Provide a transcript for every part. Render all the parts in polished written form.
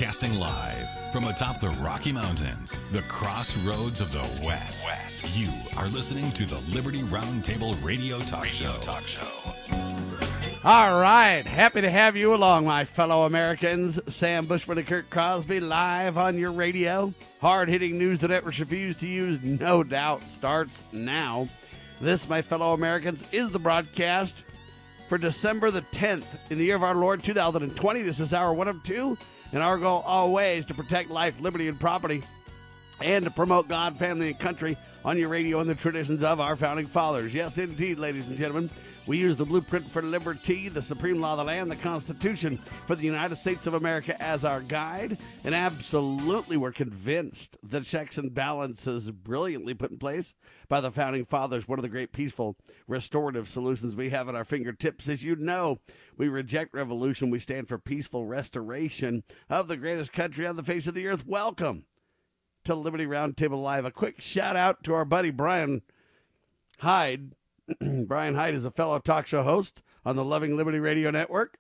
Broadcasting live from atop the Rocky Mountains, the crossroads of the West. You are listening to the Liberty Roundtable Radio Talk Show. All right. Happy to have you along, my fellow Americans. Sam Bushman and Kirk Crosby live on your radio. Hard-hitting news the networks refuse to use, no doubt, starts now. This, my fellow Americans, is the broadcast for December the 10th in the year of our Lord 2020. This is hour 1 of 2, and our goal always to protect life, liberty, and property, and to promote God, family, and country on your radio and the traditions of our founding fathers. Yes, indeed, ladies and gentlemen, we use the blueprint for liberty, the supreme law of the land, the Constitution for the United States of America as our guide, and absolutely we're convinced the checks and balances brilliantly put in place by the founding fathers. One of the great peaceful restorative solutions we have at our fingertips. As you know, we reject revolution. We stand for peaceful restoration of the greatest country on the face of the earth. Welcome to Liberty Roundtable Live. A quick shout out to our buddy Brian Hyde. Brian Hyde is a fellow talk show host on the Loving Liberty Radio Network.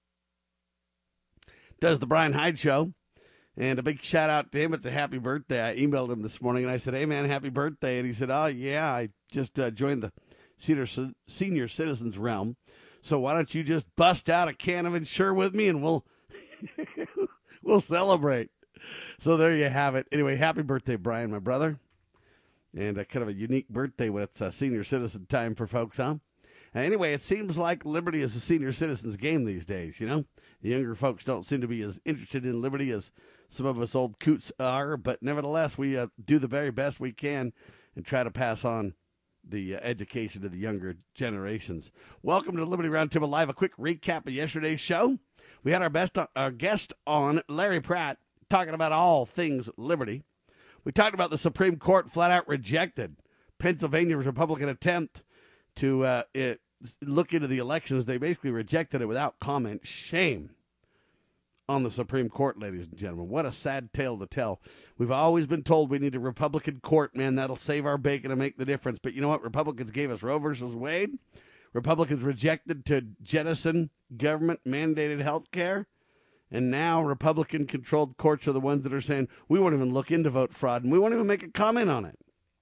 Does the Brian Hyde Show. And a big shout out to him. It's a happy birthday. I emailed him this morning and I said, "Hey man, happy birthday." And he said, "Oh yeah, I just joined the senior citizens realm. So why don't you just bust out a can of Ensure with me and we'll we'll celebrate." So there you have it. Anyway, happy birthday, Brian, my brother. And kind of a unique birthday when it's senior citizen time for folks, huh? And anyway, it seems like liberty is a senior citizens game these days, you know? The younger folks don't seem to be as interested in liberty as some of us old coots are, but nevertheless, we do the very best we can and try to pass on the education to the younger generations. Welcome to Liberty Roundtable Live. A quick recap of yesterday's show. We had our guest on, Larry Pratt, talking about all things liberty. We talked about the Supreme Court flat out rejected Pennsylvania's Republican attempt to look into the elections. They basically rejected it without comment. Shame on the Supreme Court, ladies and gentlemen. What a sad tale to tell. We've always been told we need a Republican court, man. That'll save our bacon and make the difference. But you know what? Republicans gave us Roe versus Wade. Republicans rejected to jettison government-mandated health care. And now Republican-controlled courts are the ones that are saying, we won't even look into vote fraud, and we won't even make a comment on it.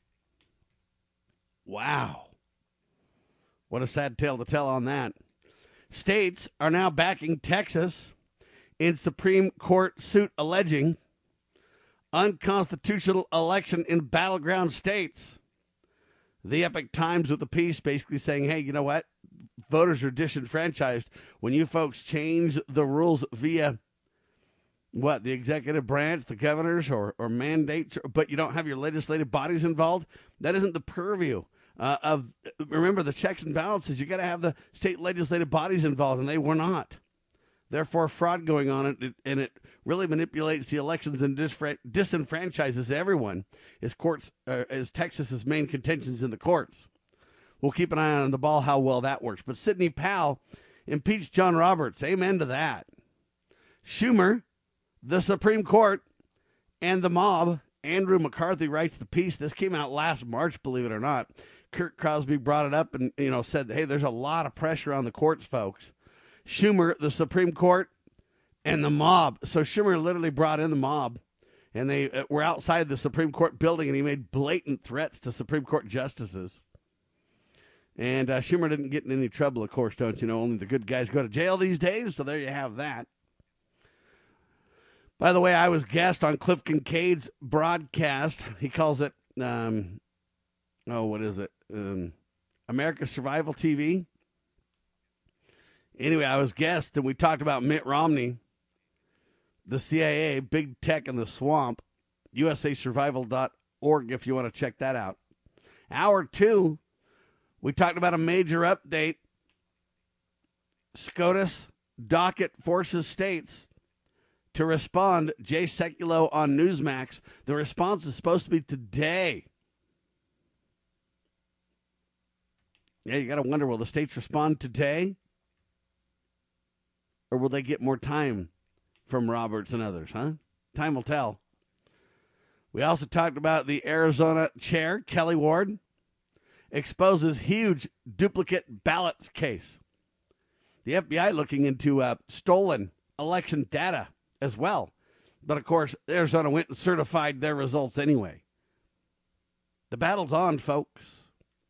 Wow. What a sad tale to tell on that. States are now backing Texas in Supreme Court suit alleging unconstitutional election in battleground states. The Epoch Times with the piece basically saying, hey, you know what? Voters are disenfranchised when you folks change the rules via the executive branch, the governors, or mandates, but you don't have your legislative bodies involved. That isn't the purview of, remember, the checks and balances. You got to have the state legislative bodies involved, and they were not. Therefore, fraud going on, and it really manipulates the elections and disenfranchises everyone. As Texas's main contentions in the courts. We'll keep an eye on the ball, how well that works. But Sidney Powell impeached John Roberts. Amen to that. Schumer, the Supreme Court, and the mob. Andrew McCarthy writes the piece. This came out last March, believe it or not. Kirk Crosby brought it up and said, hey, there's a lot of pressure on the courts, folks. Schumer, the Supreme Court, and the mob. So Schumer literally brought in the mob, and they were outside the Supreme Court building, and he made blatant threats to Supreme Court justices. And Schumer didn't get in any trouble, of course, don't you know? Only the good guys go to jail these days, so there you have that. By the way, I was guest on Cliff Kincaid's broadcast. He calls it, America's Survival TV. Anyway, I was guest, and we talked about Mitt Romney, the CIA, big tech in the swamp, usasurvival.org if you want to check that out. Hour 2. We talked about a major update. SCOTUS docket forces states to respond. Jay Sekulow on Newsmax. The response is supposed to be today. Yeah, you got to wonder, will the states respond today? Or will they get more time from Roberts and others, huh? Time will tell. We also talked about the Arizona chair, Kelly Ward, exposes huge duplicate ballots case. The FBI looking into stolen election data as well. But, of course, Arizona went and certified their results anyway. The battle's on, folks.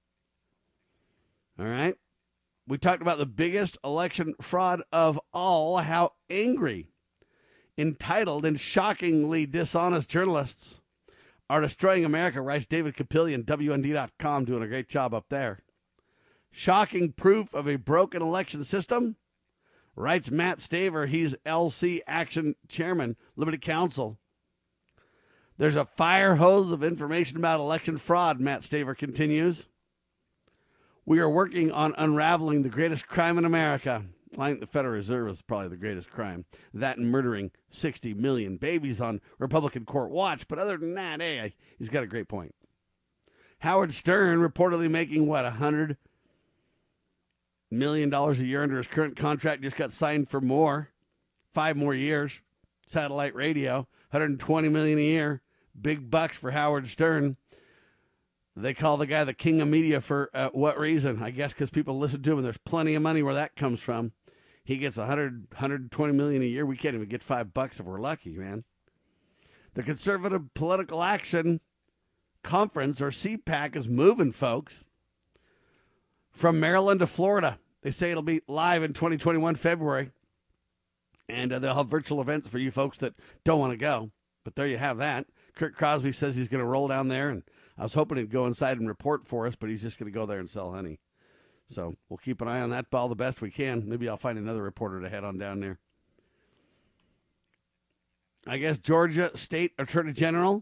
All right? We talked about the biggest election fraud of all, how angry, entitled, and shockingly dishonest journalists are destroying America, writes David Capillion, WND.com, doing a great job up there. Shocking proof of a broken election system, writes Matt Staver. He's LC Action Chairman, Liberty Counsel. There's a fire hose of information about election fraud, Matt Staver continues. We are working on unraveling the greatest crime in America. I think the Federal Reserve is probably the greatest crime. That and murdering 60 million babies on Republican court watch. But other than that, hey, he's got a great point. Howard Stern reportedly making, $100 million a year under his current contract. Just got signed for more. 5 more years. Satellite radio. $120 million a year. Big bucks for Howard Stern. They call the guy the king of media for what reason? I guess because people listen to him, and there's plenty of money where that comes from. He gets $120 million a year. We can't even get $5 if we're lucky, man. The Conservative Political Action Conference, or CPAC, is moving, folks, from Maryland to Florida. They say it'll be live in 2021 February, and they'll have virtual events for you folks that don't want to go. But there you have that. Kurt Crosby says he's going to roll down there, and I was hoping he'd go inside and report for us, but he's just going to go there and sell honey. So we'll keep an eye on that ball the best we can. Maybe I'll find another reporter to head on down there. I guess Georgia State Attorney General,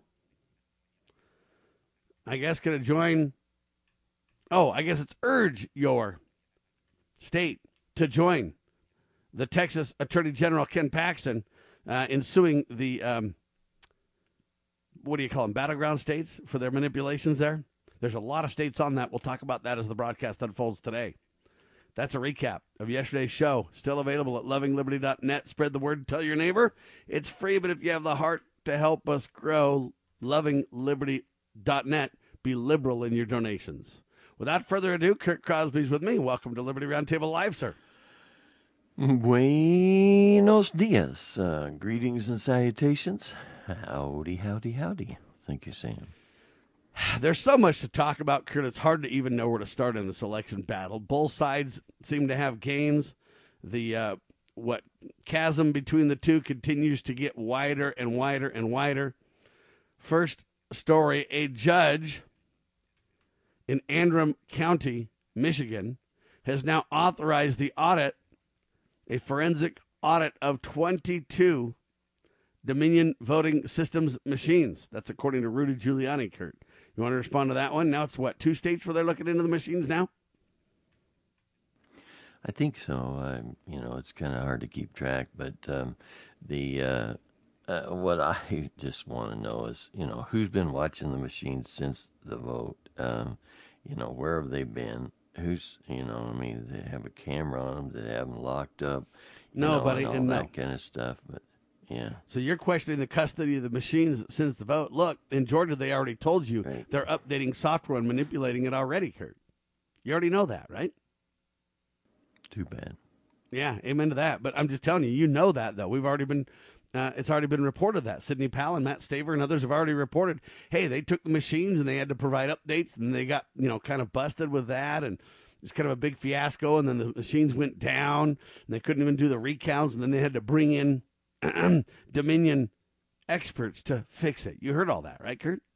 I guess, going to join. Oh, I guess it's urge your state to join the Texas Attorney General Ken Paxton in suing the, what do you call them, battleground states for their manipulations there. There's a lot of states on that. We'll talk about that as the broadcast unfolds today. That's a recap of yesterday's show. Still available at lovingliberty.net. Spread the word. Tell your neighbor. It's free, but if you have the heart to help us grow, lovingliberty.net. Be liberal in your donations. Without further ado, Kurt Crosby's with me. Welcome to Liberty Roundtable Live, sir. Buenos dias. Greetings and salutations. Howdy, howdy, howdy. Thank you, Sam. There's so much to talk about, Kurt. It's hard to even know where to start in this election battle. Both sides seem to have gains. The chasm between the two continues to get wider and wider and wider. First story, a judge in Antrim County, Michigan, has now authorized the audit, a forensic audit of 22 Dominion voting systems machines. That's according to Rudy Giuliani, Kurt. You want to respond to that one? Now it's 2 states where they're looking into the machines now? I think so. It's kind of hard to keep track, but what I just want to know is, who's been watching the machines since the vote? Where have they been? Who's, do they have a camera on them? Do they have them locked up? No, buddy, and all that kind of stuff, but... Yeah. So you're questioning the custody of the machines since the vote. Look, in Georgia, they already told you They're updating software and manipulating it already, Kurt. You already know that, right? Too bad. Yeah, amen to that. But I'm just telling you, you know that, though. We've already been, it's already been reported that. Sidney Powell and Matt Staver and others have already reported, hey, they took the machines and they had to provide updates, and they got, kind of busted with that, and it's kind of a big fiasco, and then the machines went down, and they couldn't even do the recounts, and then they had to bring in Dominion experts to fix it. You heard all that, right, Kurt?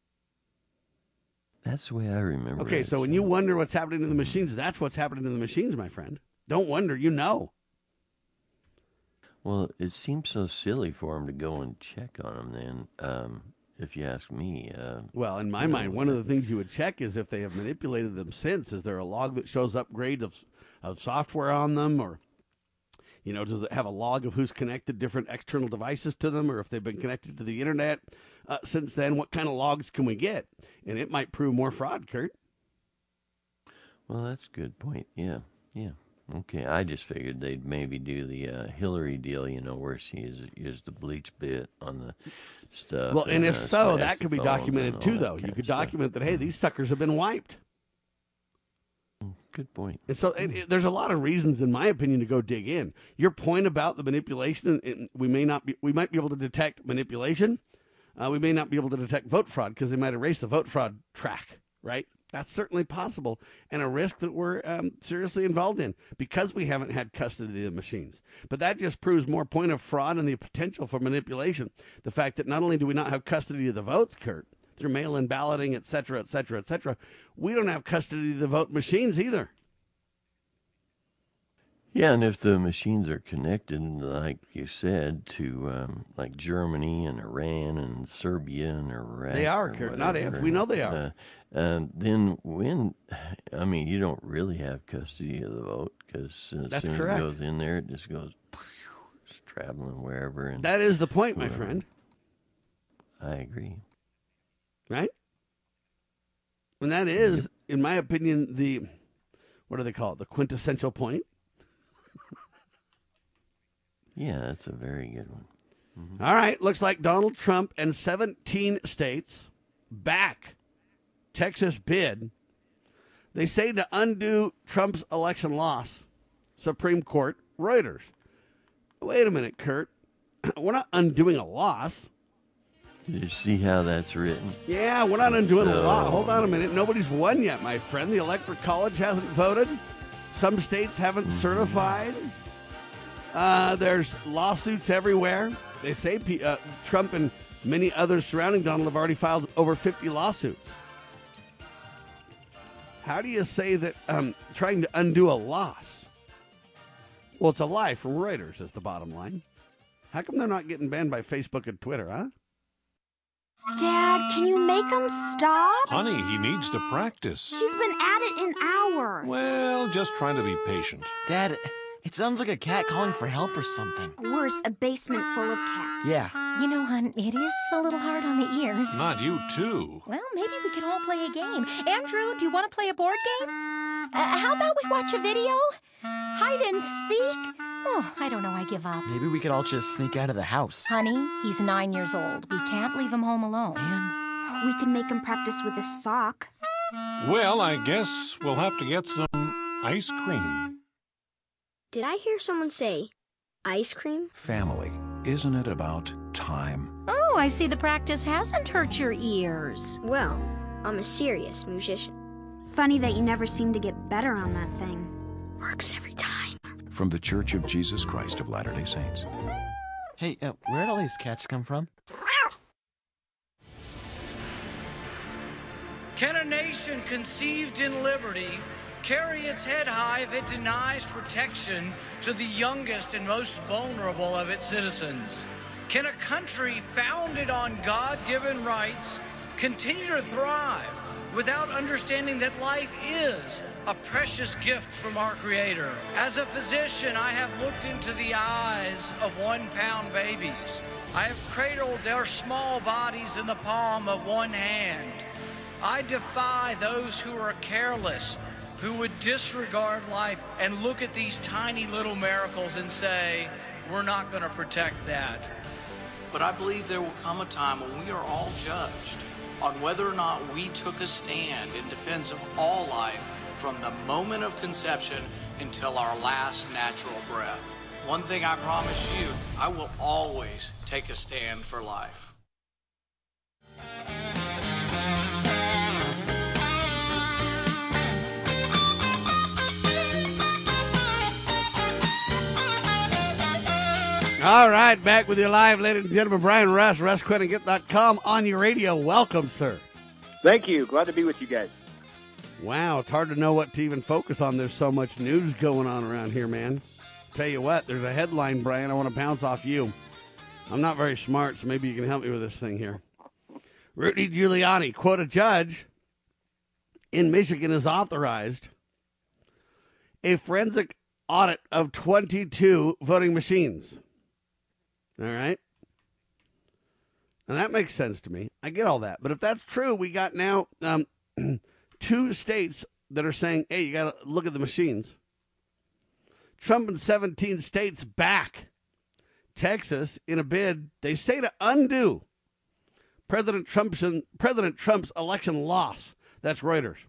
That's the way I remember it. Okay, so when you wonder what's happening to the machines, that's what's happening to the machines, my friend. Don't wonder, you know. Well, it seems so silly for them to go and check on them then, if you ask me. Well, in my mind, one of the things you would check is if they have manipulated them since. Is there a log that shows upgrade of software on them, or... does it have a log of who's connected different external devices to them, or if they've been connected to the internet since then? What kind of logs can we get? And it might prove more fraud, Kurt. Well, that's a good point. Yeah. Okay, I just figured they'd maybe do the Hillary deal, where she used the bleach bit on the stuff. Well, and if so, that could be documented too, though. You could document that, hey, these suckers have been wiped. Good point. And so there's a lot of reasons, in my opinion, to go dig in. Your point about the manipulation, and we might be able to detect manipulation. We may not be able to detect vote fraud because they might erase the vote fraud track, right? That's certainly possible and a risk that we're seriously involved in because we haven't had custody of the machines. But that just proves more point of fraud and the potential for manipulation. The fact that not only do we not have custody of the votes, Kurt, through mail-in balloting, et cetera, we don't have custody of the vote machines either. Yeah, and if the machines are connected, like you said, to like Germany and Iran and Serbia and Iraq. They are, Kurt, not if. We know they are. Then you don't really have custody of the vote because as soon correct. as it goes in there, it just goes it's traveling wherever. And that is the point, my friend. I agree. Right? And that is, in my opinion, what do they call it? The quintessential point. Yeah, that's a very good one. Mm-hmm. All right. Looks like Donald Trump and 17 states back Texas bid. They say to undo Trump's election loss. Supreme Court, Reuters. Wait a minute, Kurt. We're not undoing a loss. You see how that's written? Yeah, we're not undoing a loss. Hold on a minute. Nobody's won yet, my friend. The Electoral College hasn't voted. Some states haven't certified. There's lawsuits everywhere. They say Trump and many others surrounding Donald have already filed over 50 lawsuits. How do you say that trying to undo a loss? Well, it's a lie from Reuters is the bottom line. How come they're not getting banned by Facebook and Twitter, huh? Dad, can you make him stop? Honey, he needs to practice. He's been at it an hour. Well, just trying to be patient. Dad, it sounds like a cat calling for help or something. Worse, a basement full of cats. Yeah. You know, hon, it is a little hard on the ears. Not you, too. Well, maybe we can all play a game. Andrew, do you want to play a board game? How about we watch a video? Hide and seek? Oh, I don't know, I give up. Maybe we could all just sneak out of the house. Honey, he's 9 years old. We can't leave him home alone. Man. We could make him practice with a sock. Well, I guess we'll have to get some ice cream. Did I hear someone say ice cream? Family. Isn't it about time? Oh, I see the practice hasn't hurt your ears. Well, I'm a serious musician. Funny that you never seem to get better on that thing. Works every time. From the Church of Jesus Christ of Latter-day Saints. Hey, where'd all these cats come from? Can a nation conceived in liberty carry its head high if it denies protection to the youngest and most vulnerable of its citizens? Can a country founded on God-given rights continue to thrive without understanding that life is a precious gift from our Creator? As a physician, I have looked into the eyes of 1-pound babies. I have cradled their small bodies in the palm of one hand. I defy those who are careless, who would disregard life and look at these tiny little miracles and say, we're not going to protect that. But I believe there will come a time when we are all judged on whether or not we took a stand in defense of all life from the moment of conception until our last natural breath. One thing I promise you, I will always take a stand for life. All right, back with you live, ladies and gentlemen. Brian Russ, RussQuinn.com on your radio. Welcome, sir. Thank you. Glad to be with you guys. Wow, it's hard to know what to even focus on. There's so much news going on around here, man. Tell you what, there's a headline, Brian, I want to bounce off you. I'm not very smart, so maybe you can help me with this thing here. Rudy Giuliani, quote, a judge in Michigan has authorized a forensic audit of 22 voting machines. All right? And that makes sense to me. I get all that. But if that's true, we got now 2 states that are saying, hey, you got to look at the machines. Trump and 17 states back Texas in a bid, they say, to undo President Trump's election loss. That's Reuters.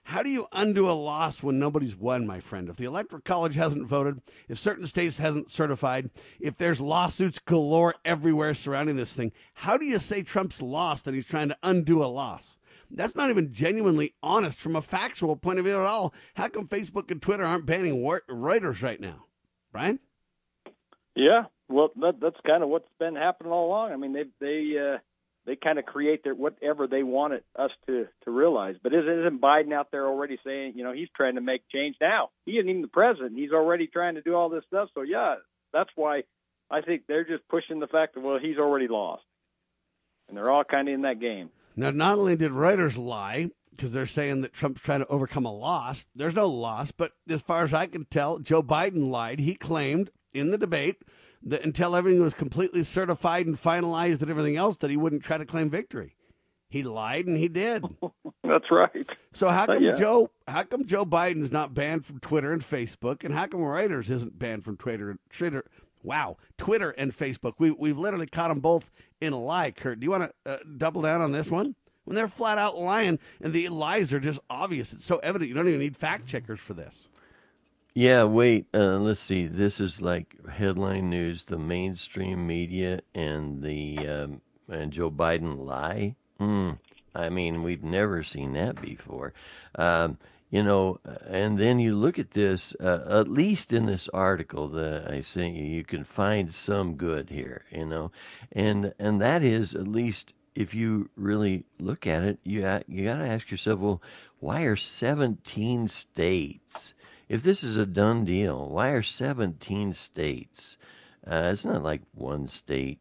How do you undo a loss when nobody's won, my friend? If the Electoral College hasn't voted, if certain states hasn't certified, if there's lawsuits galore everywhere surrounding this thing, how do you say Trump's lost and he's trying to undo a loss? That's not even genuinely honest from a factual point of view at all. How come Facebook and Twitter aren't banning Reuters right now? Brian? Yeah, well, that's kind of what's been happening all along. I mean, they kind of create whatever they wanted us to realize. But isn't Biden out there already saying, he's trying to make change now? He isn't even the president. He's already trying to do all this stuff. So, yeah, that's why I think they're just pushing the fact that, well, he's already lost. And they're all kind of in that game. Now, not only did Reuters lie, because they're saying that Trump's trying to overcome a loss. There's no loss, but as far as I can tell, Joe Biden lied. He claimed in the debate that until everything was completely certified and finalized and everything else, that he wouldn't try to claim victory. He lied, and he did. That's right. So how come Joe Biden's not banned from Twitter and Facebook, and how come Reuters isn't banned from Twitter and Facebook? We've literally caught them both in a lie. Kurt, do you want to double down on this one? When they're flat out lying, and the lies are just obvious. It's so evident you don't even need fact checkers for this. Yeah, wait. Let's see. This is like headline news. The mainstream media and the and Joe Biden lie. I mean, we've never seen that before. And then you look at this. At least in this article that I sent you, you can find some good here. And that is, at least if you really look at it, you got to ask yourself, well, why are 17 states? If this is a done deal, why are 17 states? It's not like one state,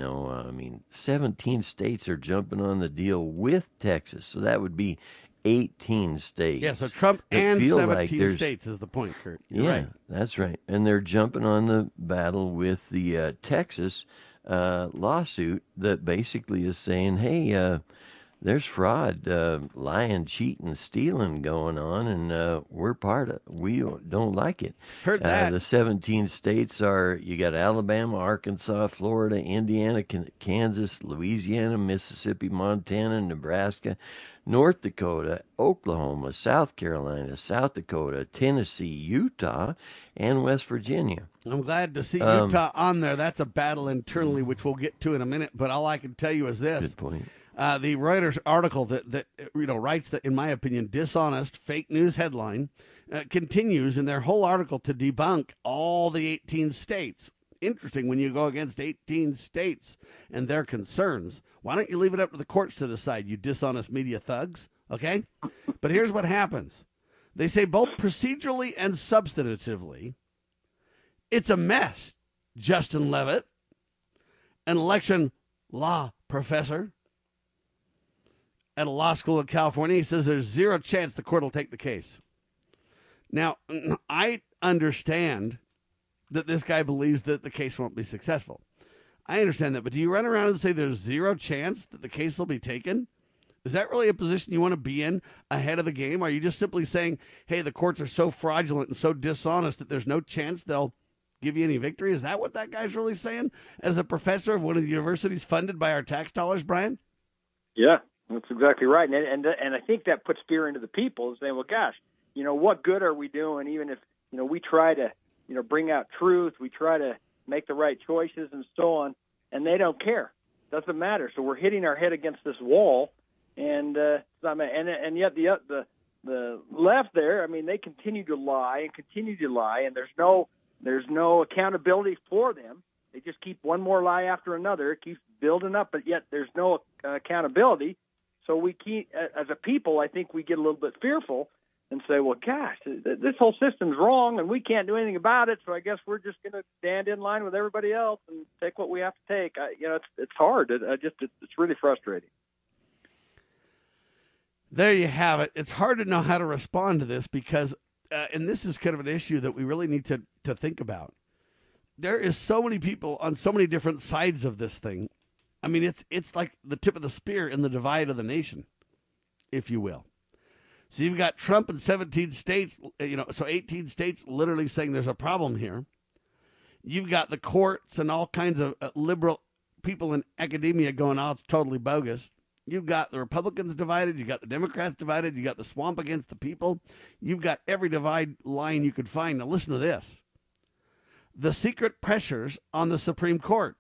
17 states are jumping on the deal with Texas. So that would be 18 states. Yeah, so Trump and 17 states is the point, Kurt. You're right. That's right. And they're jumping on the battle with the Texas lawsuit that basically is saying, hey, there's fraud, lying, cheating, stealing going on, and we're part of it. We don't like it. Heard that. The 17 states are, you got Alabama, Arkansas, Florida, Indiana, Kansas, Louisiana, Mississippi, Montana, Nebraska, North Dakota, Oklahoma, South Carolina, South Dakota, Tennessee, Utah, and West Virginia. I'm glad to see Utah on there. That's a battle internally, which we'll get to in a minute. But all I can tell you is this. Good point. The Reuters article that writes the, in my opinion, dishonest fake news headline continues in their whole article to debunk all the 18 states. Interesting when you go against 18 states and their concerns. Why don't you leave it up to the courts to decide, you dishonest media thugs? Okay? But here's what happens. They say both procedurally and substantively, it's a mess. Justin Levitt, an election law professor at a law school in California, he says there's zero chance the court will take the case. Now, I understand that this guy believes that the case won't be successful. I understand that, but do you run around and say there's zero chance that the case will be taken? Is that really a position you want to be in ahead of the game? Are you just simply saying, hey, the courts are so fraudulent and so dishonest that there's no chance they'll give you any victory? Is that what that guy's really saying as a professor of one of the universities funded by our tax dollars, Brian? Yeah, that's exactly right. And I think that puts fear into the people, saying, well, gosh, what good are we doing even if, we try to, bring out truth, we try to make the right choices and so on, and they don't care. Doesn't matter. So we're hitting our head against this wall, and yet the left there, I mean, they continue to lie, and there's no accountability for them. They just keep one more lie after another. It keeps building up, but yet there's no accountability. So we keep, as a people, I think we get a little bit fearful and say, well, gosh, this whole system's wrong, and we can't do anything about it, so I guess we're just going to stand in line with everybody else and take what we have to take. It's hard. It's really frustrating. There you have it. It's hard to know how to respond to this because, and this is kind of an issue that we really need to think about. There is so many people on so many different sides of this thing. I mean, it's like the tip of the spear in the divide of the nation, if you will. So you've got Trump in 17 states, so 18 states literally saying there's a problem here. You've got the courts and all kinds of liberal people in academia going, oh, it's totally bogus. You've got the Republicans divided. You've got the Democrats divided. You've got the swamp against the people. You've got every divide line you could find. Now listen to this. The secret pressures on the Supreme Court.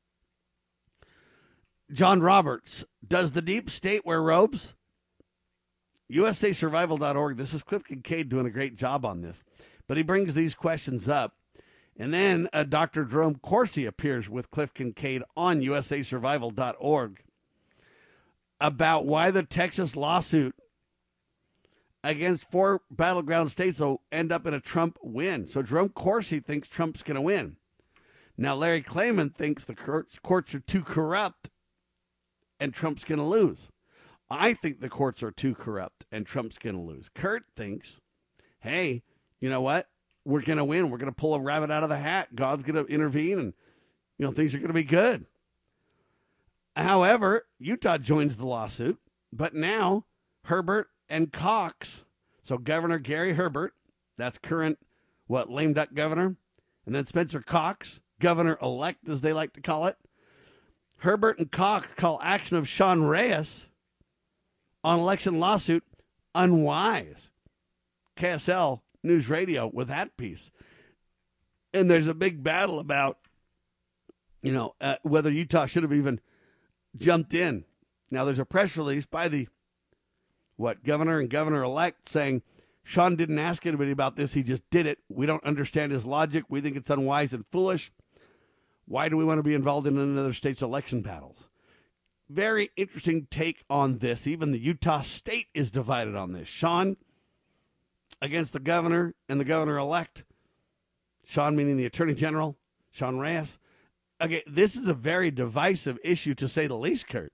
John Roberts, does the deep state wear robes? USAsurvival.org. This is Cliff Kincaid doing a great job on this. But he brings these questions up. And then Dr. Jerome Corsi appears with Cliff Kincaid on USAsurvival.org about why the Texas lawsuit against 4 battleground states will end up in a Trump win. So Jerome Corsi thinks Trump's going to win. Now Larry Klayman thinks the courts are too corrupt and Trump's going to lose. I think the courts are too corrupt and Trump's going to lose. Kurt thinks, hey, you know what? We're going to win. We're going to pull a rabbit out of the hat. God's going to intervene and, things are going to be good. However, Utah joins the lawsuit, but now Herbert and Cox, so Governor Gary Herbert, that's current, lame duck governor, and then Spencer Cox, governor-elect, as they like to call it. Herbert and Cox call action of Sean Reyes on election lawsuit unwise. KSL News Radio with that piece. And there's a big battle about, whether Utah should have even jumped in. Now, there's a press release by the governor and governor-elect saying Sean didn't ask anybody about this. He just did it. We don't understand his logic. We think it's unwise and foolish. Why do we want to be involved in another state's election battles? Very interesting take on this. Even the Utah state is divided on this. Sean against the governor and the governor-elect. Sean meaning the attorney general, Sean Reyes. Okay, this is a very divisive issue, to say the least, Kurt.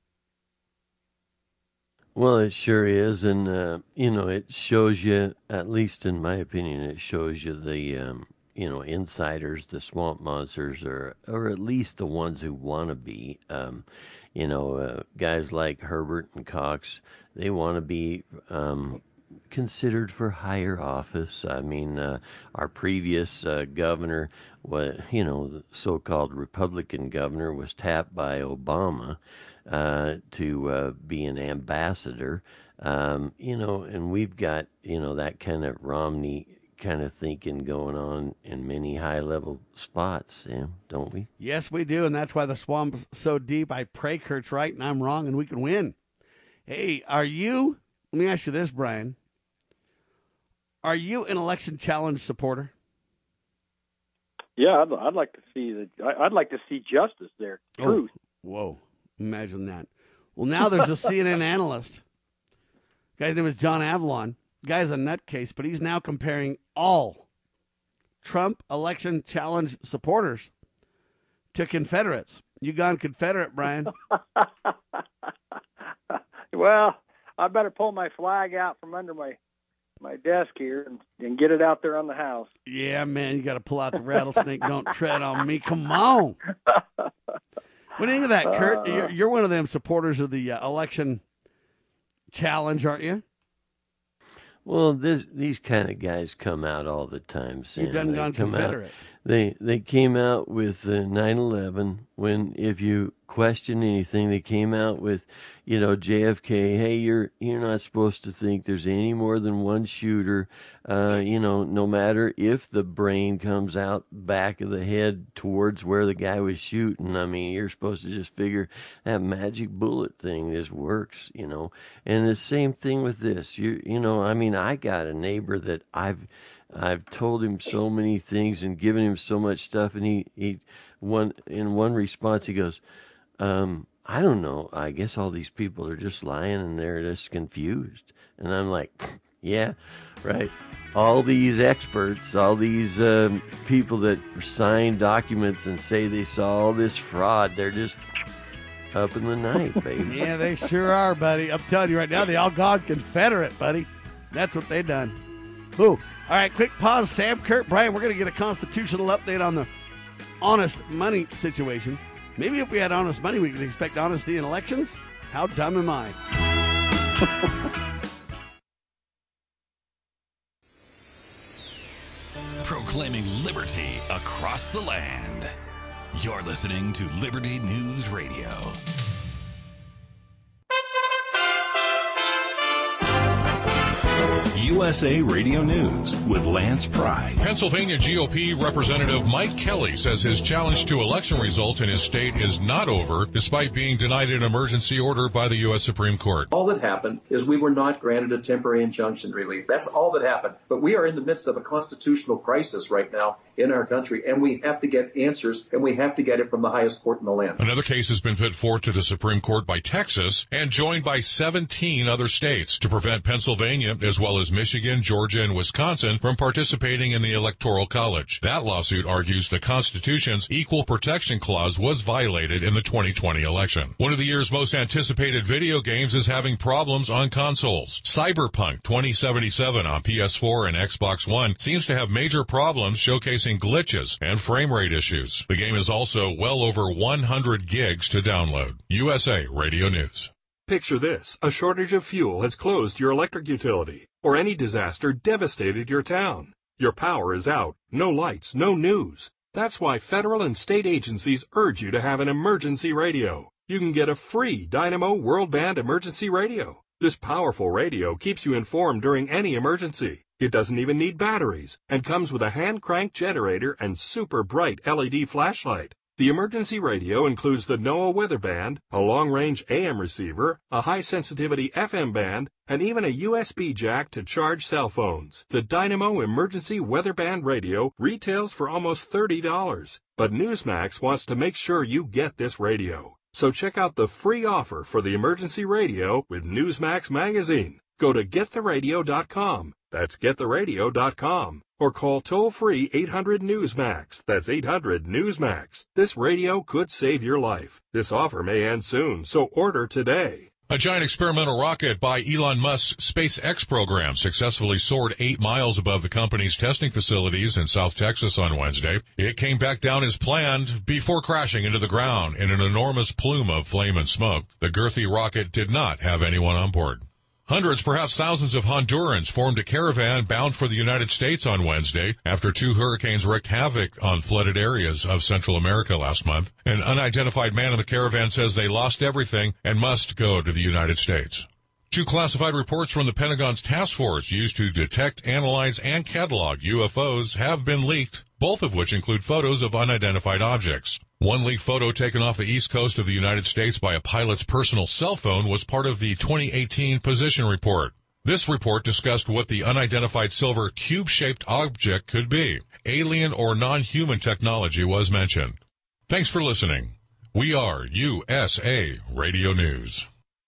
Well, it sure is, and it shows you, at least in my opinion, it shows you the insiders, the swamp monsters, or at least the ones who want to be. Guys like Herbert and Cox, they want to be considered for higher office. I mean, our previous governor, the so-called Republican governor, was tapped by Obama to be an ambassador. And we've got, that kind of Romney kind of thinking going on in many high-level spots, Sam, don't we? Yes, we do, and that's why the swamp's so deep. I pray Kurt's right and I'm wrong and we can win. Hey, let me ask you this, Brian. Are you an election challenge supporter? Yeah, I'd like to see I'd like to see justice there. Truth. Oh, whoa, imagine that. Well, now there's a CNN analyst. Guy's name is John Avlon. Guy's a nutcase, but he's now comparing all Trump election challenge supporters to Confederates. You gone Confederate, Brian? Well, I better pull my flag out from under my desk here and get it out there on the house. Yeah, man, you got to pull out the rattlesnake. Don't tread on me. Come on. What do you think of that, Kurt? You're one of them supporters of the election challenge, aren't you? Well, these kind of guys come out all the time, Sam. You've done gone Confederate. They came out with 9/11 when, if you question anything, they came out with, JFK. Hey, you're not supposed to think there's any more than one shooter. No matter if the brain comes out back of the head towards where the guy was shooting. I mean, you're supposed to just figure that magic bullet thing, this works, And the same thing with this. I got a neighbor that I've told him so many things and given him so much stuff, and he in one response he goes, I don't know. I guess all these people are just lying and they're just confused. And I'm like, yeah, right. All these experts, all these people that sign documents and say they saw all this fraud, they're just up in the night, baby. Yeah, they sure are, buddy. I'm telling you right now, they all gone Confederate, buddy. That's what they done. Ooh. All right, quick pause. Sam, Kurt, Brian, we're going to get a constitutional update on the honest money situation. Maybe if we had honest money, we could expect honesty in elections. How dumb am I? Proclaiming liberty across the land. You're listening to Liberty News Radio. USA Radio News with Lance Pry. Pennsylvania GOP Representative Mike Kelly says his challenge to election results in his state is not over, despite being denied an emergency order by the U.S. Supreme Court. All that happened is we were not granted a temporary injunction relief. That's all that happened. But we are in the midst of a constitutional crisis right now in our country, and we have to get answers, and we have to get it from the highest court in the land. Another case has been put forth to the Supreme Court by Texas and joined by 17 other states to prevent Pennsylvania, as well as Michigan, Georgia, and Wisconsin, from participating in the Electoral College. That lawsuit argues the Constitution's Equal Protection Clause was violated in the 2020 election. One of the year's most anticipated video games is having problems on consoles. Cyberpunk 2077 on PS4 and Xbox One seems to have major problems, showcasing glitches and frame rate issues. The game is also well over 100 gigs to download. USA Radio News. Picture this. A shortage of fuel has closed your electric utility, or any disaster devastated your town. Your power is out. No lights, no news. That's why federal and state agencies urge you to have an emergency radio. You can get a free Dynamo World Band emergency radio. This powerful radio keeps you informed during any emergency. It doesn't even need batteries and comes with a hand-crank generator and super bright LED flashlight. The emergency radio includes the NOAA weather band, a long-range AM receiver, a high-sensitivity FM band, and even a USB jack to charge cell phones. The Dynamo Emergency Weather Band radio retails for almost $30, but Newsmax wants to make sure you get this radio. So check out the free offer for the emergency radio with Newsmax magazine. Go to gettheradio.com. That's gettheradio.com. Or call toll-free 800-NEWSMAX. That's 800-NEWSMAX. This radio could save your life. This offer may end soon, so order today. A giant experimental rocket by Elon Musk's SpaceX program successfully soared 8 miles above the company's testing facilities in South Texas on Wednesday. It came back down as planned before crashing into the ground in an enormous plume of flame and smoke. The girthy rocket did not have anyone on board. Hundreds, perhaps thousands of Hondurans formed a caravan bound for the United States on Wednesday after 2 hurricanes wreaked havoc on flooded areas of Central America last month. An unidentified man in the caravan says they lost everything and must go to the United States. 2 classified reports from the Pentagon's task force used to detect, analyze, and catalog UFOs have been leaked, both of which include photos of unidentified objects. One leaked photo taken off the east coast of the United States by a pilot's personal cell phone was part of the 2018 position report. This report discussed what the unidentified silver cube-shaped object could be. Alien or non-human technology was mentioned. Thanks for listening. We are USA Radio News.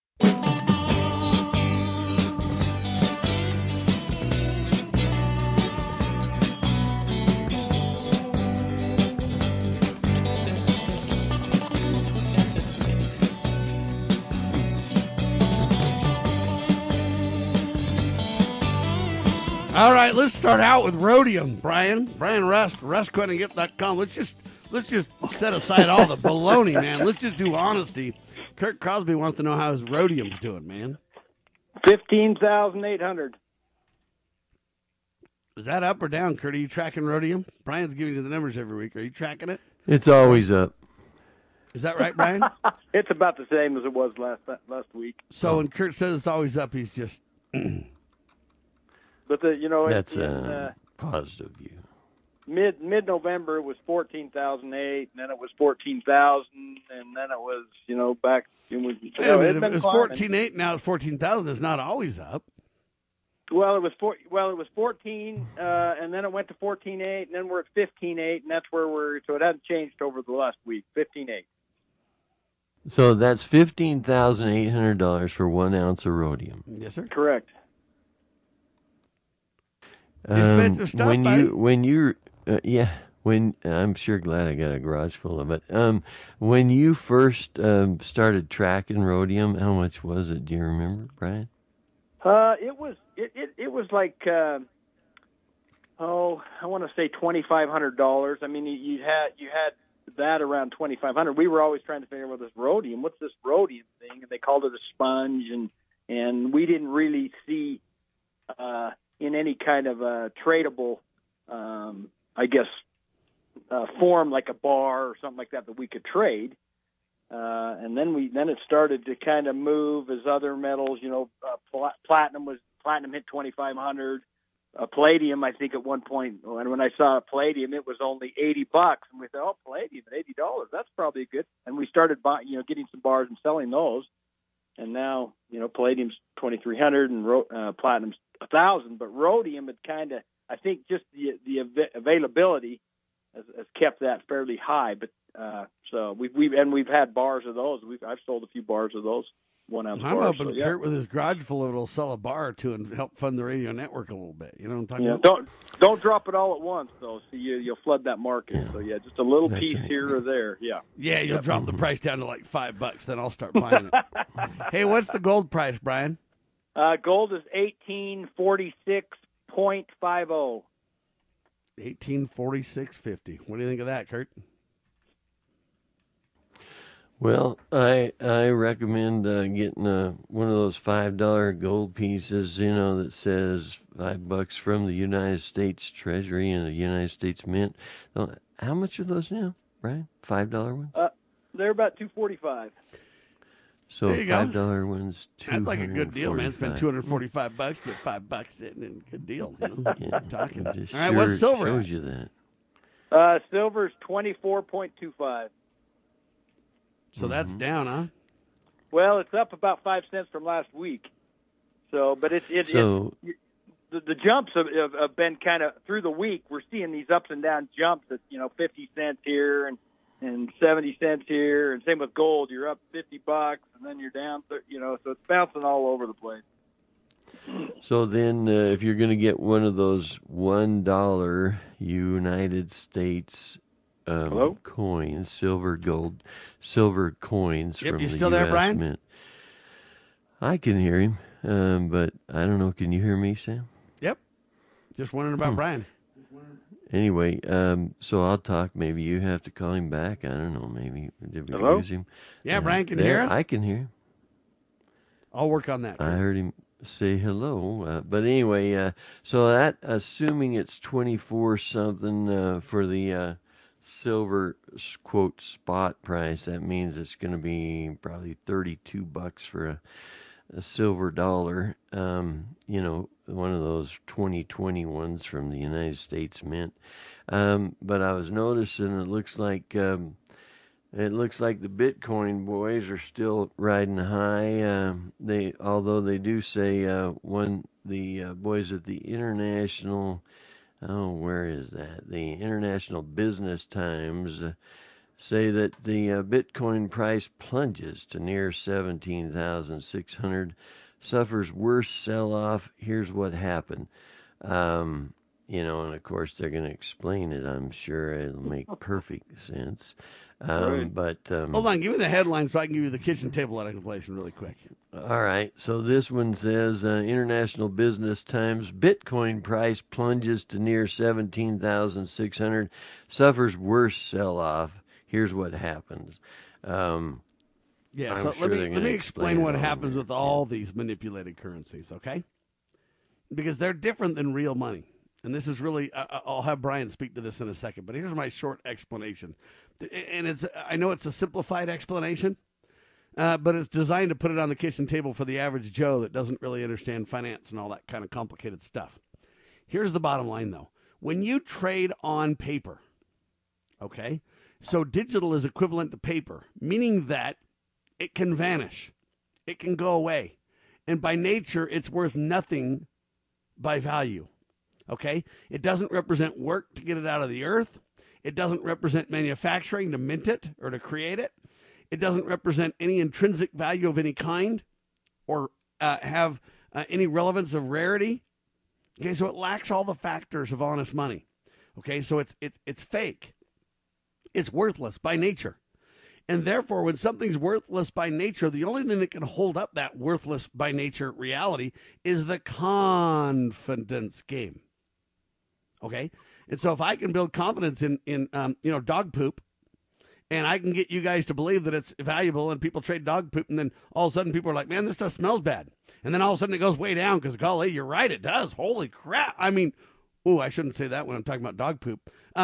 All right, let's start out with rhodium, Brian. Brian Rust, rustcoinandgift.com. Let's just set aside all the baloney, man. Let's just do honesty. Kurt Crosby wants to know how his rhodium's doing, man. 15,800. Is that up or down, Kurt? Are you tracking rhodium? Brian's giving you the numbers every week. Are you tracking it? It's always up. Is that right, Brian? It's about the same as it was last week. So when Kurt says it's always up, he's just... But that's a positive view. Mid-November it was 14,008, and then it was 14,000, and then it was back. It was 14,800. Now it's 14,000. It's not always up. Well, it was 14, and then it went to 14,8, and then we're at 15,8, and that's where we're. So it hasn't changed over the last week. 15,8. So that's $15,800 for 1 ounce of rhodium. Yes, sir. Correct. Expensive stuff, when buddy. I'm sure glad I got a garage full of it. When you first started tracking rhodium, how much was it? Do you remember, Brian? It was like I want to say $2,500. I mean, you had that around $2,500. We were always trying to figure out this rhodium. What's this rhodium thing? And they called it a sponge, and we didn't really see in any kind of a tradable, form like a bar or something like that we could trade. And then it started to kind of move as other metals, platinum platinum hit 2,500. Palladium, I think at one point, when I saw palladium, it was only $80, and we thought, palladium at $80, that's probably good. And we started getting some bars and selling those, and now palladium's 2,300 and platinum's 1,000. But rhodium had kind of, I think, just the availability has kept that fairly high. But so we've had bars of those. I've sold a few bars of those. 1 ounce I'm bars, hoping Kurt with his garage full of it will sell a bar or two and help fund the radio network a little bit. You know what I'm talking about? Don't drop it all at once, though. So you'll flood that market. Yeah. So just a little piece here or there. Yeah. Yeah, you'll drop the price down to like $5. Then I'll start buying it. Hey, what's the gold price, Brian? Gold is 1846.50. 1846.50. What do you think of that, Kurt? Well, I recommend getting one of those $5 gold pieces, that says $5 from the United States Treasury and the United States Mint. How much are those now, Brian? $5 ones? They're about $2.45. So $5 ones, that's like a good deal, man. Spend $245, get $5 in, and good deal. Yeah, talking. All right, what's silver? Shows you that. Silver's 24.25. So that's down, huh? Well, it's up about 5 cents from last week. So, but the jumps have been kind of through the week. We're seeing these ups and down jumps at 50 cents here and 70 cents here, and same with gold. You're up $50 and then you're down. So it's bouncing all over the place. So then, if you're going to get one of those $1 United States coins, silver coins from you the still U.S. there, Brian? Mint. I can hear him, but I don't know. Can you hear me, Sam? Yep. Just wondering about Brian. Anyway, so I'll talk. Maybe you have to call him back. I don't know. Maybe did we lose him? Yeah, Brian, can you hear us? I can hear him. I'll work on that. I heard him say hello. But anyway, so that, assuming it's 24 something for the silver quote spot price, that means it's going to be probably $32 for a silver dollar. One of those 2020 ones from the United States Mint. But I was noticing it looks like the Bitcoin boys are still riding high. Although they do say the boys at the International, where is that? The International Business Times say that the Bitcoin price plunges to near 17,600, suffers worst sell-off. Here's what happened. And of course they're going to explain it. I'm sure it'll make perfect sense. Right. But hold on, give me the headline so I can give you the kitchen table explanation really quick. All right. So this one says International Business Times: Bitcoin price plunges to near 17,600, suffers worst sell-off. Here's what happens. So let me explain what happens with all these manipulated currencies, okay? Because they're different than real money. And this is really, I'll have Brian speak to this in a second, but here's my short explanation. And I know it's a simplified explanation, but it's designed to put it on the kitchen table for the average Joe that doesn't really understand finance and all that kind of complicated stuff. Here's the bottom line, though. When you trade on paper, okay, so digital is equivalent to paper, meaning that it can vanish. It can go away. And by nature, it's worth nothing by value. Okay? It doesn't represent work to get it out of the earth. It doesn't represent manufacturing to mint it or to create it. It doesn't represent any intrinsic value of any kind or have any relevance of rarity. Okay, so it lacks all the factors of honest money. Okay, so it's fake. It's worthless by nature. And therefore, when something's worthless by nature, the only thing that can hold up that worthless by nature reality is the confidence game. Okay? And so if I can build confidence in dog poop, and I can get you guys to believe that it's valuable and people trade dog poop, and then all of a sudden people are like, man, this stuff smells bad. And then all of a sudden it goes way down because, golly, you're right, it does. Holy crap. I mean, I shouldn't say that when I'm talking about dog poop.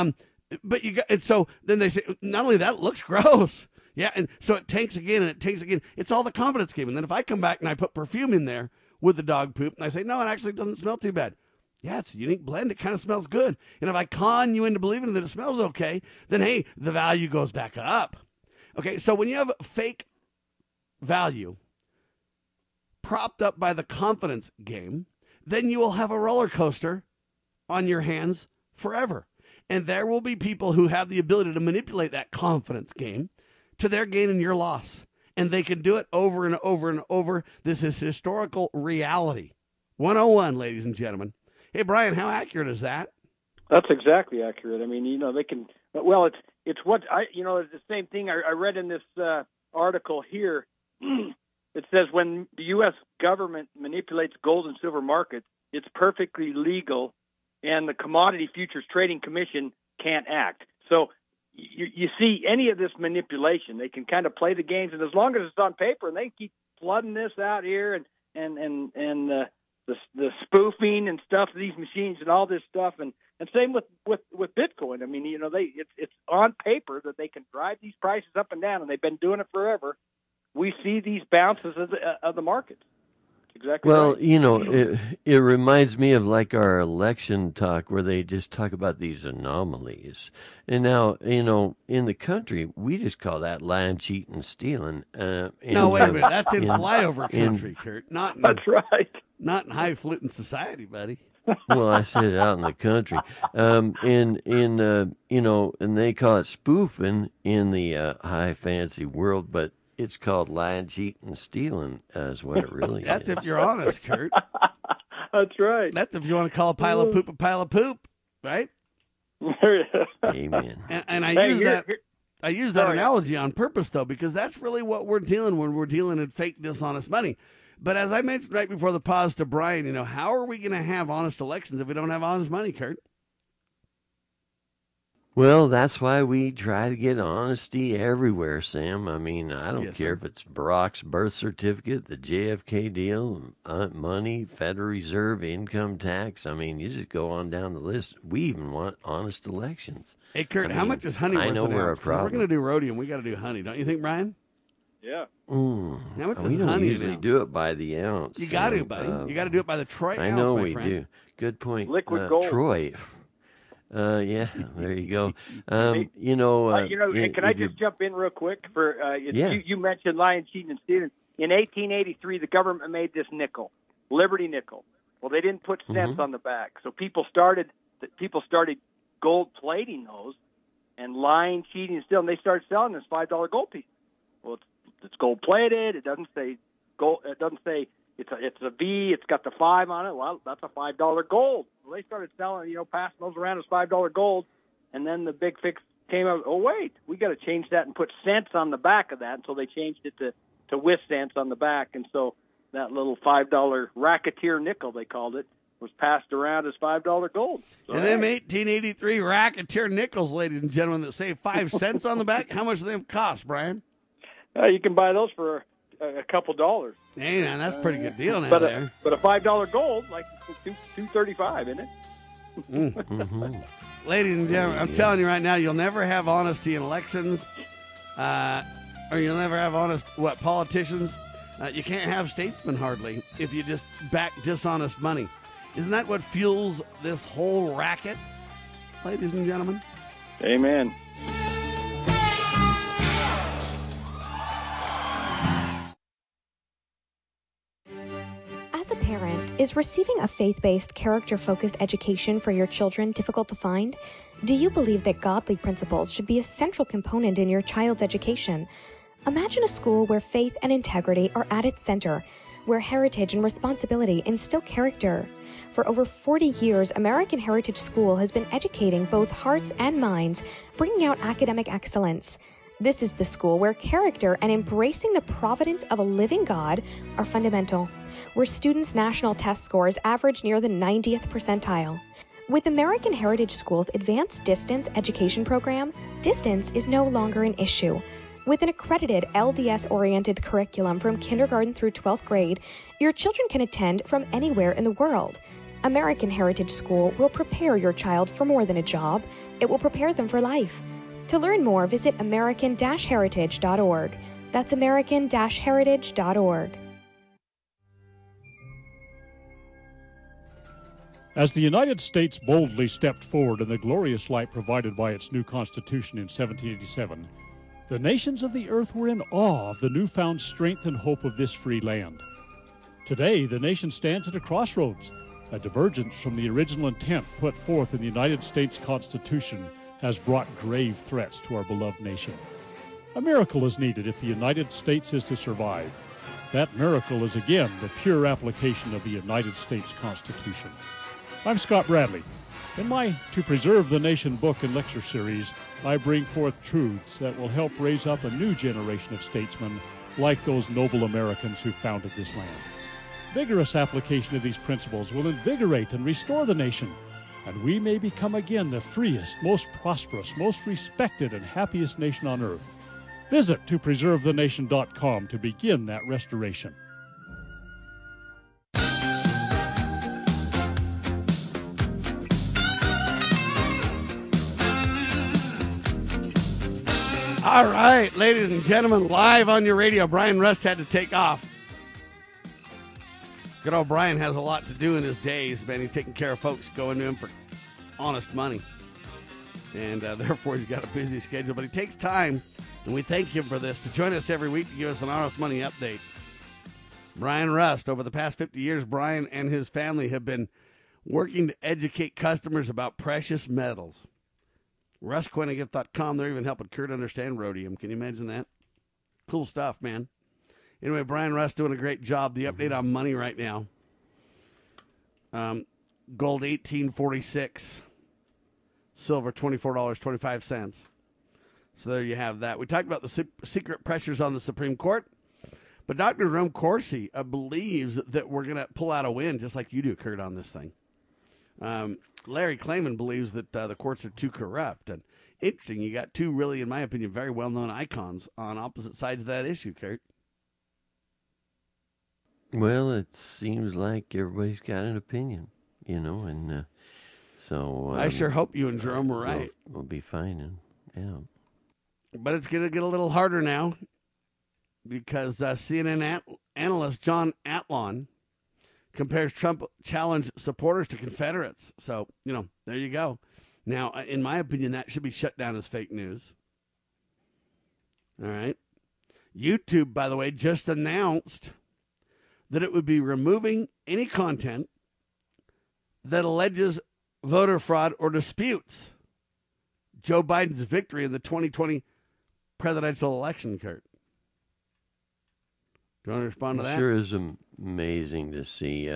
But and so then they say, not only that, it looks gross. Yeah, and so it tanks again and it tanks again. It's all the confidence game. And then if I come back and I put perfume in there, with the dog poop. And I say, no, it actually doesn't smell too bad. Yeah, it's a unique blend. It kind of smells good. And if I con you into believing that it smells okay, then, hey, the value goes back up. Okay, so when you have fake value propped up by the confidence game, then you will have a roller coaster on your hands forever. And there will be people who have the ability to manipulate that confidence game to their gain and your loss. And they can do it over and over and over. This is historical reality. 101, ladies and gentlemen. Hey, Brian, how accurate is that? That's exactly accurate. I mean, they can. Well, it's what it's the same thing I read in this article here. It says when the U.S. government manipulates gold and silver markets, it's perfectly legal, and the Commodity Futures Trading Commission can't act. So you see any of this manipulation, they can kind of play the games, and as long as it's on paper, and they keep flooding this out here and the spoofing and stuff, these machines and all this stuff, and same with Bitcoin. I mean, it's on paper that they can drive these prices up and down, and they've been doing it forever. We see these bounces of the markets. Exactly. Well, right. It reminds me of like our election talk where they just talk about these anomalies. And now, in the country, we just call that lying, cheating, stealing. No, wait a minute. That's in flyover country, Kurt. That's right. Not in highfalutin society, buddy. Well, I said it out in the country. And they call it spoofing in the high fancy world, but it's called lying, cheating, stealing is what it really That's is. if you're honest, Kurt. That's right. That's if you want to call a pile of poop, right? Amen. And I use that analogy on purpose, though, because that's really what we're dealing when we're dealing in fake, dishonest money. But as I mentioned right before the pause to Brian, how are we going to have honest elections if we don't have honest money, Kurt? Well, that's why we try to get honesty everywhere, Sam. I mean, I don't care if it's Barack's birth certificate, the JFK deal, money, Federal Reserve, income tax. I mean, you just go on down the list. We even want honest elections. Hey, Kurt, how much is honey worth I know an we're ounce? a 'Cause if problem. we're going to do rhodium, we got to do honey, don't you think, Brian? Yeah. How much we is don't honey usually an ounce? do it by the ounce. You got to, Sam. buddy. You got to do it by the troy ounce, I know my we friend. do. Good point. Liquid gold. Troy. Yeah, there you go. Can I just jump in real quick? You mentioned lying, cheating, and stealing. In 1883, the government made this nickel, Liberty nickel. Well, they didn't put cents on the back, so people started gold plating those and lying, cheating, and stealing. They started selling this $5 gold piece. Well, it's gold plated. It doesn't say gold. It doesn't say it's a V. It's got the 5 on it. Well, that's a $5 gold. Well, they started selling, passing those around as $5 gold, and then the big fix came out. Oh wait, we got to change that and put cents on the back of that. And so they changed it to with cents on the back, and so that little $5 racketeer nickel, they called it, was passed around as $5 gold. So, and them 1883 racketeer nickels, ladies and gentlemen, that say 5 cents on the back. How much do them cost, Brian? You can buy those for a couple dollars. Hey, man, that's a pretty good deal now. But a $5 gold, like $2.35, isn't it? Ladies and gentlemen, I'm telling you right now, you'll never have honesty in elections, or you'll never have honest politicians. You can't have statesmen hardly if you just back dishonest money. Isn't that what fuels this whole racket, ladies and gentlemen? Amen. As a parent, is receiving a faith-based, character-focused education for your children difficult to find? Do you believe that godly principles should be a central component in your child's education? Imagine a school where faith and integrity are at its center, where heritage and responsibility instill character. For over 40 years, American Heritage School has been educating both hearts and minds, bringing out academic excellence. This is the school where character and embracing the providence of a living God are fundamental, where students' national test scores average near the 90th percentile. With American Heritage School's advanced distance education program, distance is no longer an issue. With an accredited LDS-oriented curriculum from kindergarten through 12th grade, your children can attend from anywhere in the world. American Heritage School will prepare your child for more than a job. It will prepare them for life. To learn more, visit American-Heritage.org. That's American-Heritage.org. As the United States boldly stepped forward in the glorious light provided by its new Constitution in 1787, the nations of the earth were in awe of the newfound strength and hope of this free land. Today, the nation stands at a crossroads. A divergence from the original intent put forth in the United States Constitution has brought grave threats to our beloved nation. A miracle is needed if the United States is to survive. That miracle is again the pure application of the United States Constitution. I'm Scott Bradley. In my To Preserve the Nation book and lecture series, I bring forth truths that will help raise up a new generation of statesmen like those noble Americans who founded this land. Vigorous application of these principles will invigorate and restore the nation, and we may become again the freest, most prosperous, most respected, and happiest nation on earth. Visit topreservethenation.com to begin that restoration. All right, ladies and gentlemen, live on your radio. Brian Rust had to take off. Good old Brian has a lot to do in his days, man. He's taking care of folks going to him for honest money. And therefore, he's got a busy schedule. But he takes time, and we thank him for this, to join us every week to give us an honest money update. Brian Rust. Over the past 50 years, Brian and his family have been working to educate customers about precious metals. RustQuintigift.com. They're even helping Kurt understand rhodium. Can you imagine that? Cool stuff, man. Anyway, Brian Rust doing a great job. The update on money right now. Gold $18.46. Silver $24.25. So there you have that. We talked about the secret pressures on the Supreme Court. But Dr. Jerome Corsi believes that we're going to pull out a win, just like you do, Kurt, on this thing. Larry Klayman believes that the courts are too corrupt. And interesting, you got two really, in my opinion, very well-known icons on opposite sides of that issue, Kurt. Well, it seems like everybody's got an opinion, and so... I sure hope you and Jerome were right. We'll be fine, yeah. But it's going to get a little harder now because CNN analyst John Atlon compares Trump challenge supporters to Confederates. So, there you go. Now, in my opinion, that should be shut down as fake news. All right. YouTube, by the way, just announced that it would be removing any content that alleges voter fraud or disputes Joe Biden's victory in the 2020 presidential election, Kurt. Do you want to respond to that? Sure is amazing to see.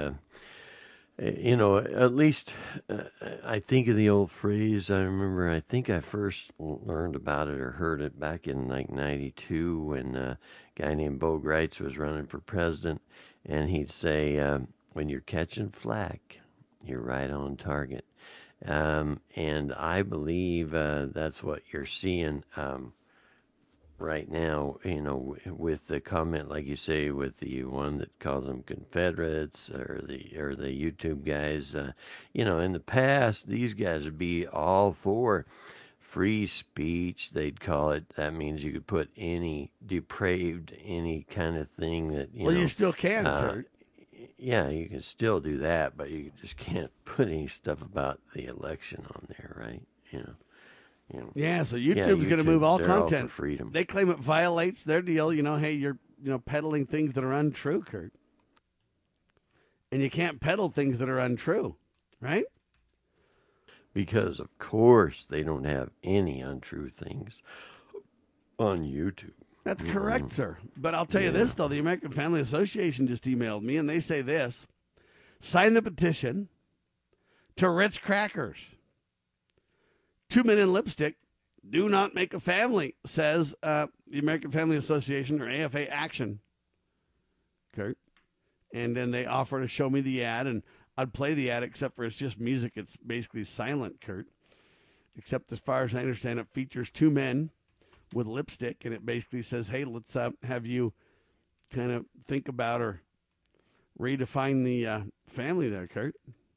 At least I think of the old phrase. I think I first learned about it or heard it back in like 92 when a guy named Bo Gritz was running for president. And he'd say, when you're catching flack, you're right on target. And I believe that's what you're seeing right now, with the comment, like you say, with the one that calls them Confederates or the YouTube guys. In the past, these guys would be all for free speech, they'd call it. That means you could put any depraved, any kind of thing that, you still can, Kurt. Yeah, you can still do that, but you just can't put any stuff about the election on there, right? Yeah, so YouTube's going to move all content. All for freedom. They claim it violates their deal. Hey, you're peddling things that are untrue, Kurt. And you can't peddle things that are untrue, right? Because, of course, they don't have any untrue things on YouTube. That's correct, sir. But I'll tell you this, though. The American Family Association just emailed me, and they say this. Sign the petition to Ritz Crackers. 2 men in lipstick do not make a family, says the American Family Association, or AFA Action, Kurt. And then they offer to show me the ad, and I'd play the ad, except for it's just music. It's basically silent, Kurt. Except as far as I understand, it features two men with lipstick, and it basically says, hey, let's have you kind of think about or redefine the family there, Kurt.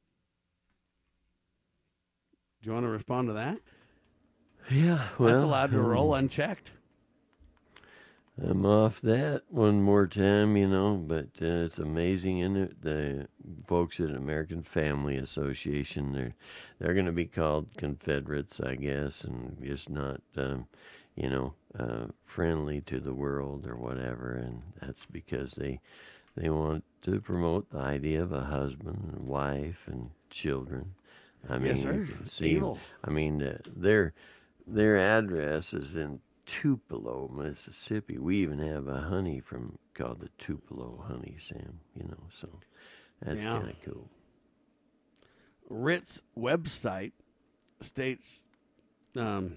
Do you want to respond to that? Yeah, well... That's allowed to roll unchecked. I'm off that one more time, but it's amazing, isn't it? The folks at American Family Association, they're going to be called Confederates, I guess, and just not, friendly to the world or whatever. And that's because they want to promote the idea of a husband and wife and children. I mean, yes, sir. You can see. Evil. I mean, their address is in Tupelo, Mississippi. We even have a honey called the Tupelo honey, Sam. So that's kind of cool. RIT's website states that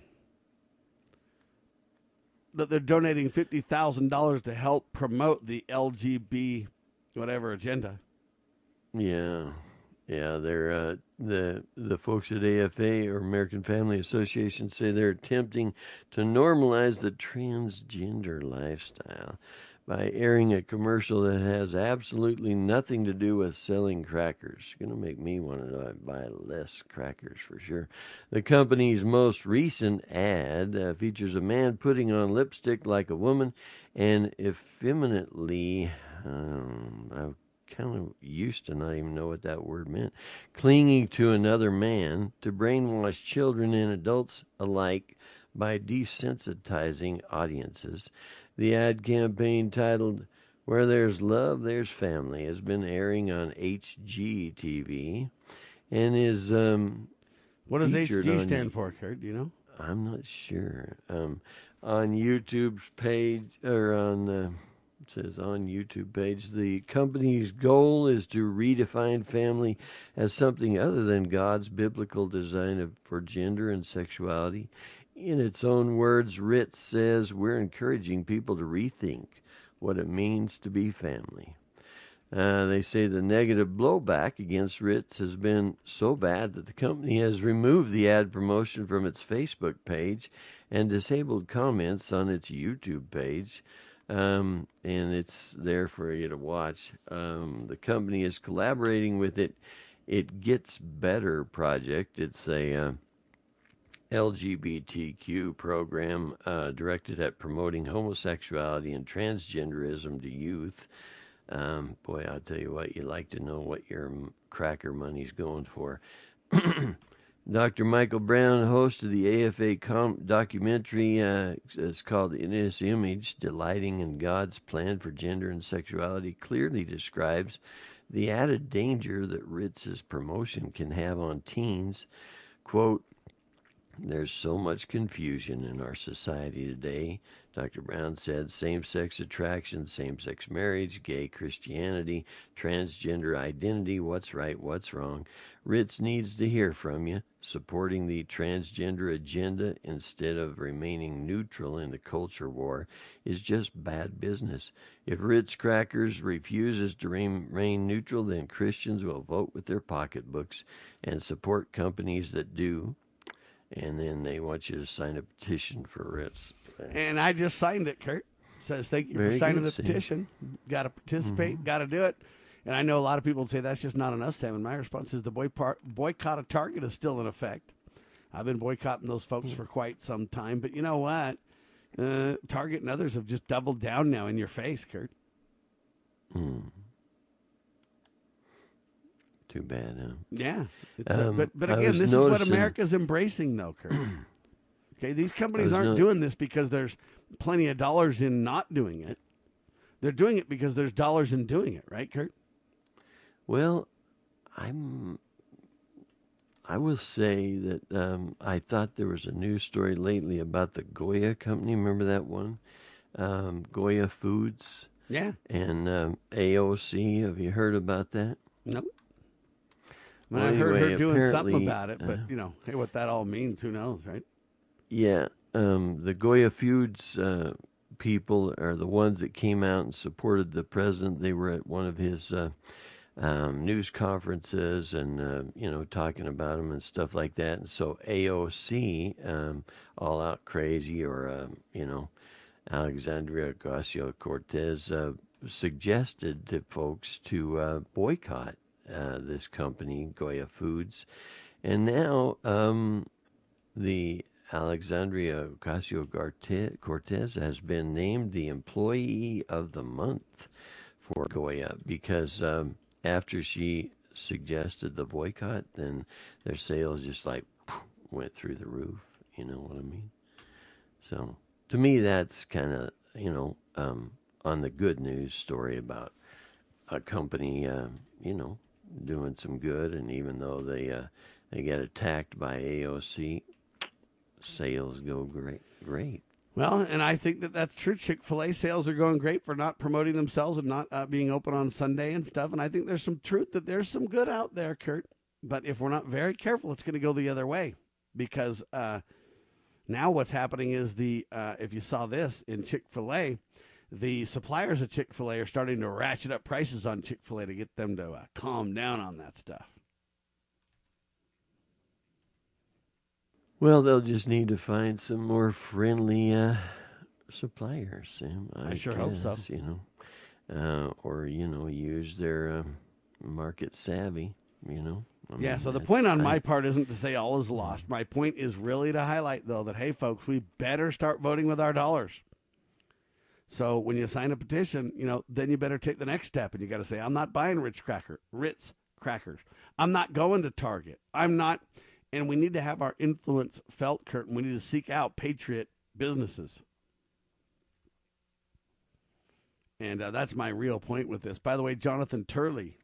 they're donating $50,000 to help promote the LGB whatever agenda. Yeah, they're the folks at AFA, or American Family Association, say they're attempting to normalize the transgender lifestyle by airing a commercial that has absolutely nothing to do with selling crackers. It's going to make me want to buy less crackers for sure. The company's most recent ad features a man putting on lipstick like a woman and effeminately, I kind of used to not even know what that word meant, clinging to another man to brainwash children and adults alike by desensitizing audiences. The ad campaign, titled "Where There's Love, There's Family," has been airing on HGTV and is what does featured HG stand for, Kurt? Do you know? I'm not sure. On YouTube's page, or it says on YouTube page, the company's goal is to redefine family as something other than God's biblical design for gender and sexuality. In its own words, RIT says we're encouraging people to rethink what it means to be family. They say the negative blowback against RITs has been so bad that the company has removed the ad promotion from its Facebook page and disabled comments on its YouTube page. And it's there for you to watch. The company is collaborating with It Gets Better project. It's a LGBTQ program directed at promoting homosexuality and transgenderism to youth. Boy, I'll tell you what, you like to know what your cracker money's going for. Dr. Michael Brown, host of the AFA documentary, is called In His Image, Delighting in God's Plan for Gender and Sexuality, clearly describes the added danger that RIT's promotion can have on teens. Quote, "There's so much confusion in our society today," Dr. Brown said. Same-sex attraction, same-sex marriage, gay Christianity, transgender identity, what's right, what's wrong. RITS needs to hear from you. Supporting the transgender agenda instead of remaining neutral in the culture war is just bad business. If Ritz Crackers refuses to remain neutral, then Christians will vote with their pocketbooks and support companies that do. And then they want you to sign a petition for Ritz. And I just signed it, Kurt. It says, thank you for signing the petition. Got to participate, got to do it. And I know a lot of people say that's just not enough, Sam. And my response is the boycott of Target is still in effect. I've been boycotting those folks for quite some time. But you know what? Target and others have just doubled down now in your face, Kurt. Too bad, huh? Yeah. But again, this is what America's embracing, though, Kurt. Okay, these companies aren't doing this because there's plenty of dollars in not doing it. They're doing it because there's dollars in doing it, right, Kurt? Well, I will say that I thought there was a news story lately about the Goya company. Remember that one? Goya Foods. Yeah. And AOC. Have you heard about that? Nope. Well, I heard her doing something about it, but, hey, what that all means, who knows, right? Yeah. The Goya Foods people are the ones that came out and supported the president. They were at one of his news conferences and, talking about him and stuff like that. And so AOC, All Out Crazy, or, Alexandria Ocasio-Cortez suggested to folks to boycott this company, Goya Foods. And now the Alexandria Ocasio-Cortez has been named the Employee of the Month for Goya because after she suggested the boycott, then their sales just like went through the roof. You know what I mean? So to me, that's kind of, on the good news story about a company, doing some good. And even though they get attacked by AOC, sales go great. Well, and I think that's true. Chick-fil-A sales are going great for not promoting themselves and not being open on Sunday and stuff. And I think there's some truth that there's some good out there, Kurt. But if we're not very careful, it's going to go the other way. Because now what's happening is if you saw this in Chick-fil-A, the suppliers of Chick-fil-A are starting to ratchet up prices on Chick-fil-A to get them to calm down on that stuff. Well, they'll just need to find some more friendly suppliers, Sam. I sure hope so. Or use their market savvy. So the point on my part isn't to say all is lost. My point is really to highlight, though, that, hey, folks, we better start voting with our dollars. So when you sign a petition, then you better take the next step, and you got to say, I'm not buying Ritz crackers. I'm not going to Target. I'm not. And we need to have our influence felt, Kurt, and we need to seek out patriot businesses. And that's my real point with this. By the way, Jonathan Turley.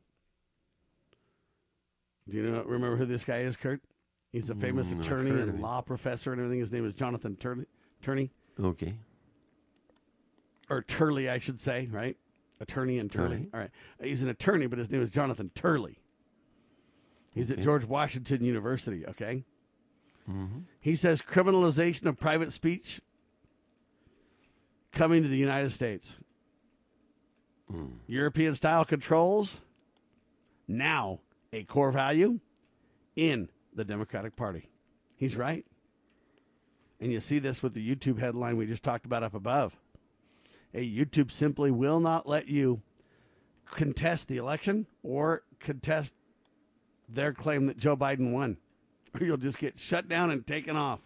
Do you remember who this guy is, Kurt? He's a famous attorney and law professor and everything. His name is Jonathan Turley. Okay. Or Turley, I should say, right? Attorney and Turley. Right. All right. He's an attorney, but his name is Jonathan Turley. He's at George Washington University, okay? Mm-hmm. He says criminalization of private speech coming to the United States. European-style controls, now a core value in the Democratic Party. He's right. And you see this with the YouTube headline we just talked about up above. YouTube simply will not let you contest the election or contest their claim that Joe Biden won, or you'll just get shut down and taken off.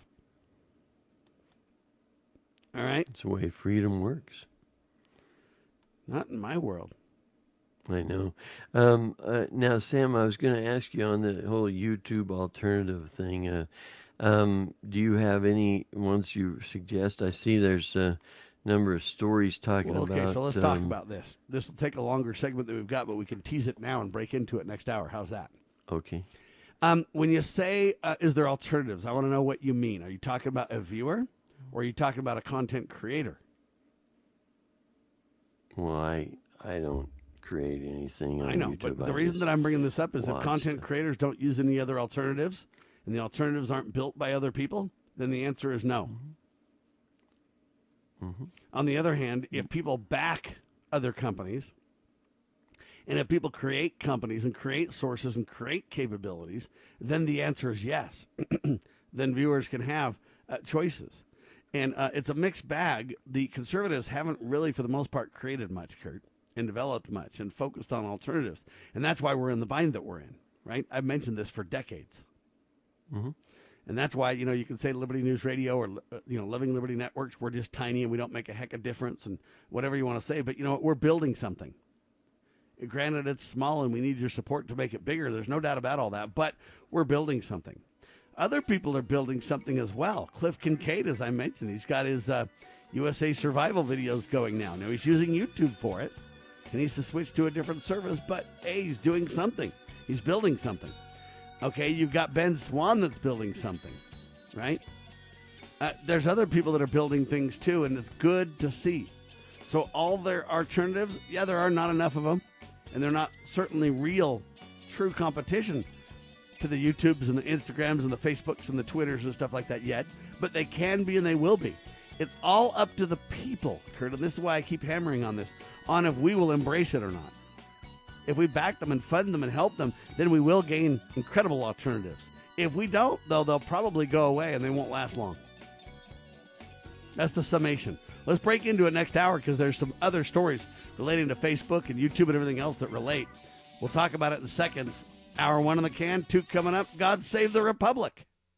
All right? That's the way freedom works. Not in my world. I know. Now, Sam, I was going to ask you on the whole YouTube alternative thing. Do you have any ones you suggest? I see there's a number of stories talking about... Okay, so let's talk about this. This will take a longer segment than we've got, but we can tease it now and break into it next hour. How's that? Okay. When you say, is there alternatives, I want to know what you mean. Are you talking about a viewer, or are you talking about a content creator? Well, I don't create anything on I know, YouTube. but the reason that I'm bringing this up is if content creators don't use any other alternatives, and the alternatives aren't built by other people, then the answer is no. Mm-hmm. On the other hand, if people back other companies, and if people create companies and create sources and create capabilities, then the answer is yes. Then viewers can have choices. And it's a mixed bag. The conservatives haven't really, for the most part, created much, Kurt, and developed much and focused on alternatives. And that's why we're in the bind that we're in, right? I've mentioned this for decades. Mm-hmm. And that's why, you can say Liberty News Radio or, Living Liberty Networks, we're just tiny and we don't make a heck of difference and whatever you want to say. But, we're building something. Granted, it's small and we need your support to make it bigger. There's no doubt about all that. But we're building something. Other people are building something as well. Cliff Kincaid, as I mentioned, he's got his USA Survival videos going now. Now, he's using YouTube for it. He needs to switch to a different service. But, hey, he's doing something. He's building something. Okay, you've got Ben Swan that's building something, right? There's other people that are building things too, and it's good to see. So all their alternatives, there are not enough of them, and they're not certainly real, true competition to the YouTubes and the Instagrams and the Facebooks and the Twitters and stuff like that yet, but they can be and they will be. It's all up to the people, Kurt, and this is why I keep hammering on this, on if we will embrace it or not. If we back them and fund them and help them, then we will gain incredible alternatives. If we don't, though, they'll probably go away and they won't last long. That's the summation. Let's break into it next hour because there's some other stories relating to Facebook and YouTube and everything else that relate. We'll talk about it in seconds. Hour 1 in the can, 2 coming up. God save the Republic.